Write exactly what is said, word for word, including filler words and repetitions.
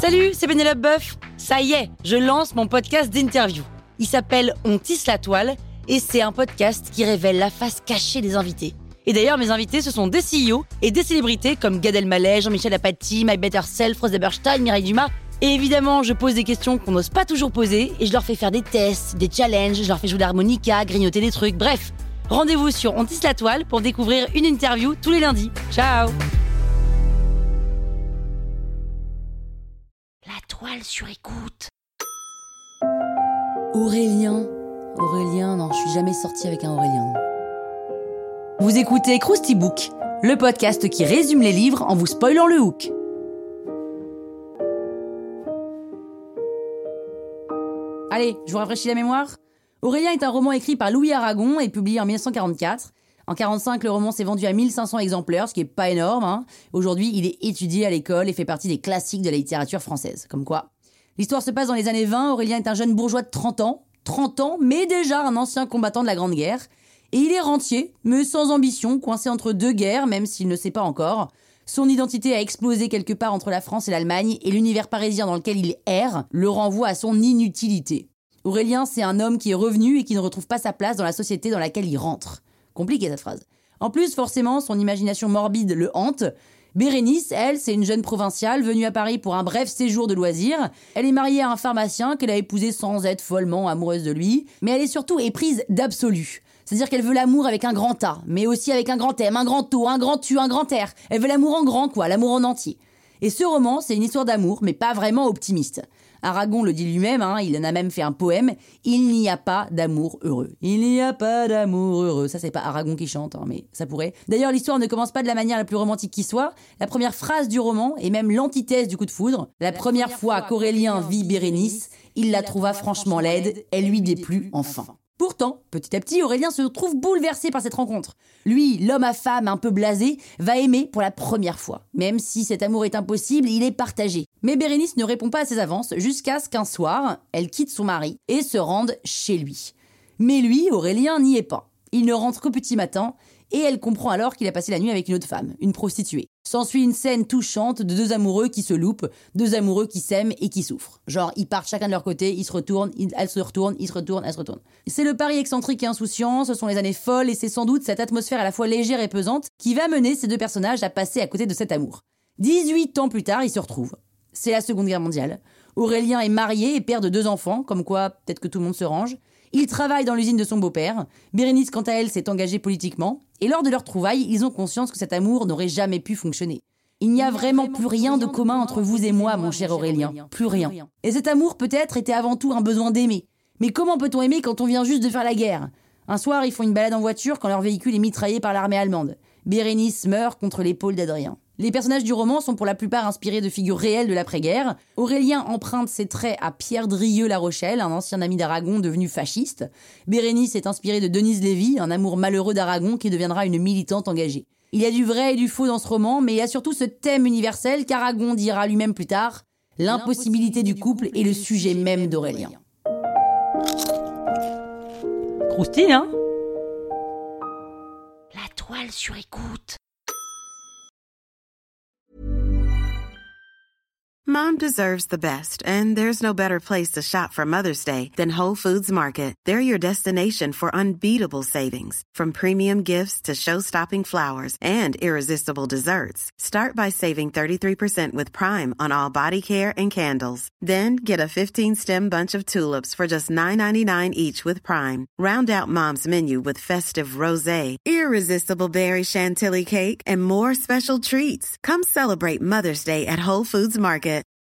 Salut, c'est Pénélope Boeuf. Ça y est, je lance mon podcast d'interview. Il s'appelle On tisse la toile et c'est un podcast qui révèle la face cachée des invités. Et d'ailleurs, mes invités, ce sont des C E O et des célébrités comme Gad Elmaleh, Jean-Michel Apathy, My Better Self, Rose Eberstein, Mireille Dumas. Et évidemment, je pose des questions qu'on n'ose pas toujours poser et je leur fais faire des tests, des challenges, je leur fais jouer de l'harmonica, grignoter des trucs, bref. Rendez-vous sur On tisse la toile pour découvrir une interview tous les lundis. Ciao! La toile sur écoute. Aurélien. Aurélien, non, je suis jamais sortie avec un Aurélien. Vous écoutez Krusty Book, le podcast qui résume les livres en vous spoilant le hook. Allez, je vous rafraîchis la mémoire. Aurélien est un roman écrit par Louis Aragon et publié en dix-neuf cent quarante-quatre. En quarante-cinq, le roman s'est vendu à mille cinq cents exemplaires, ce qui est pas énorme. Hein. Aujourd'hui, il est étudié à l'école et fait partie des classiques de la littérature française. Comme quoi. L'histoire se passe dans les années vingt. Aurélien est un jeune bourgeois de trente ans. trente ans, mais déjà un ancien combattant de la Grande Guerre. Et il est rentier, mais sans ambition, coincé entre deux guerres, même s'il ne sait pas encore. Son identité a explosé quelque part entre la France et l'Allemagne, et l'univers parisien dans lequel il erre le renvoie à son inutilité. Aurélien, c'est un homme qui est revenu et qui ne retrouve pas sa place dans la société dans laquelle il rentre. Compliqué cette phrase. En plus, forcément, son imagination morbide le hante. Bérénice, elle, c'est une jeune provinciale venue à Paris pour un bref séjour de loisirs. Elle est mariée à un pharmacien qu'elle a épousé sans être follement amoureuse de lui. Mais elle est surtout éprise d'absolu. C'est-à-dire qu'elle veut l'amour avec un grand A, mais aussi avec un grand M, un grand O, un grand U, un grand R. Elle veut l'amour en grand, quoi, l'amour en entier. Et ce roman, c'est une histoire d'amour, mais pas vraiment optimiste. Aragon le dit lui-même, hein, il en a même fait un poème. Il n'y a pas d'amour heureux. Il n'y a pas d'amour heureux. Ça, c'est pas Aragon qui chante, hein, mais ça pourrait. D'ailleurs, l'histoire ne commence pas de la manière la plus romantique qui soit. La première phrase du roman est même l'antithèse du coup de foudre. La, la première, première fois qu'Aurélien vit Bérénice, il la trouva franchement laide. Elle lui déplut enfin. Pourtant, petit à petit, Aurélien se trouve bouleversé par cette rencontre. Lui, l'homme à femme un peu blasé, va aimer pour la première fois. Même si cet amour est impossible, il est partagé. Mais Bérénice ne répond pas à ses avances jusqu'à ce qu'un soir, elle quitte son mari et se rende chez lui. Mais lui, Aurélien, n'y est pas. Il ne rentre qu'au petit matin et elle comprend alors qu'il a passé la nuit avec une autre femme, une prostituée. S'ensuit une scène touchante de deux amoureux qui se loupent, deux amoureux qui s'aiment et qui souffrent. Genre, ils partent chacun de leur côté, ils se retournent, ils, elles se retournent, ils se retournent, elles se retournent. C'est le Paris excentrique et insouciant, ce sont les années folles et c'est sans doute cette atmosphère à la fois légère et pesante qui va mener ces deux personnages à passer à côté de cet amour. dix-huit ans plus tard, ils se retrouvent. C'est la Seconde Guerre mondiale. Aurélien est marié et père de deux enfants, comme quoi peut-être que tout le monde se range. Il travaille dans l'usine de son beau-père. Bérénice, quant à elle, s'est engagée politiquement. Et lors de leur trouvaille, ils ont conscience que cet amour n'aurait jamais pu fonctionner. Il n'y a vraiment plus rien de commun entre vous et moi, mon cher Aurélien. Plus rien. Et cet amour, peut-être, était avant tout un besoin d'aimer. Mais comment peut-on aimer quand on vient juste de faire la guerre ? Un soir, ils font une balade en voiture quand leur véhicule est mitraillé par l'armée allemande. Bérénice meurt contre l'épaule d'Adrien. Les personnages du roman sont pour la plupart inspirés de figures réelles de l'après-guerre. Aurélien emprunte ses traits à Pierre Drieux-La Rochelle, un ancien ami d'Aragon devenu fasciste. Bérénice est inspirée de Denise Lévy, un amour malheureux d'Aragon qui deviendra une militante engagée. Il y a du vrai et du faux dans ce roman, mais il y a surtout ce thème universel qu'Aragon dira lui-même plus tard. L'impossibilité du couple est le sujet même d'Aurélien. Croustille, hein ? La toile sur écoute. Mom deserves the best, and there's no better place to shop for Mother's Day than Whole Foods Market. They're your destination for unbeatable savings, from premium gifts to show-stopping flowers and irresistible desserts. Start by saving thirty-three percent with Prime on all body care and candles. Then get a fifteen-stem bunch of tulips for just nine ninety-nine each with Prime. Round out Mom's menu with festive rosé, irresistible berry chantilly cake, and more special treats. Come celebrate Mother's Day at Whole Foods Market.